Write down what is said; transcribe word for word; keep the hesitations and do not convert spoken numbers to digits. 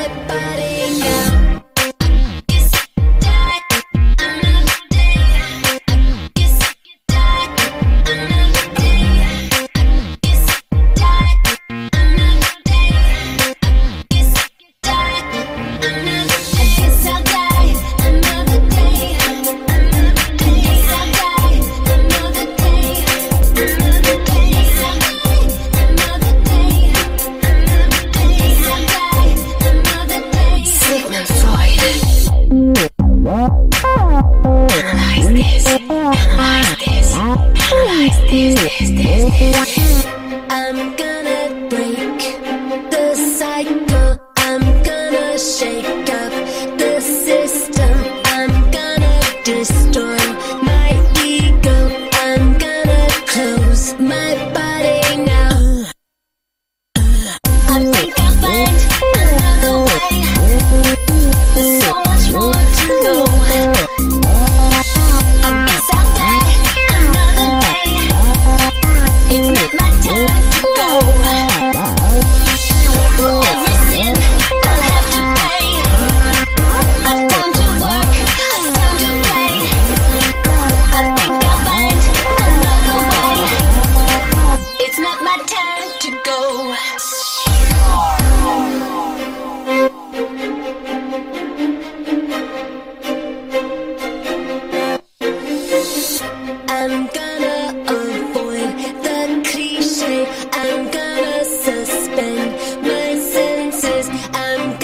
body now. Guess die another day. Guess die another day. Guess die another day. Guess die another. I guess I'll die another day. Another day. Guess I'll die another day. Another day. Guess I'll die another day. Another day. Guess I'll die another day. Sigmund Freud. Analyze this. Analyze this. Analyze this. This. This. This. I'm gonna break the cycle. I'm gonna shake up the system. I'm gonna destroy my ego. I'm gonna close my body now. I think I'll find another way. There's so much more to know. I guess I'll die another day. It's not my time to go. For every sin I'll have to pay. I've come to work, I've come to play. I think I'll find another way. It's not my time to go. I'm gonna avoid the cliche. I'm gonna suspend my senses. I'm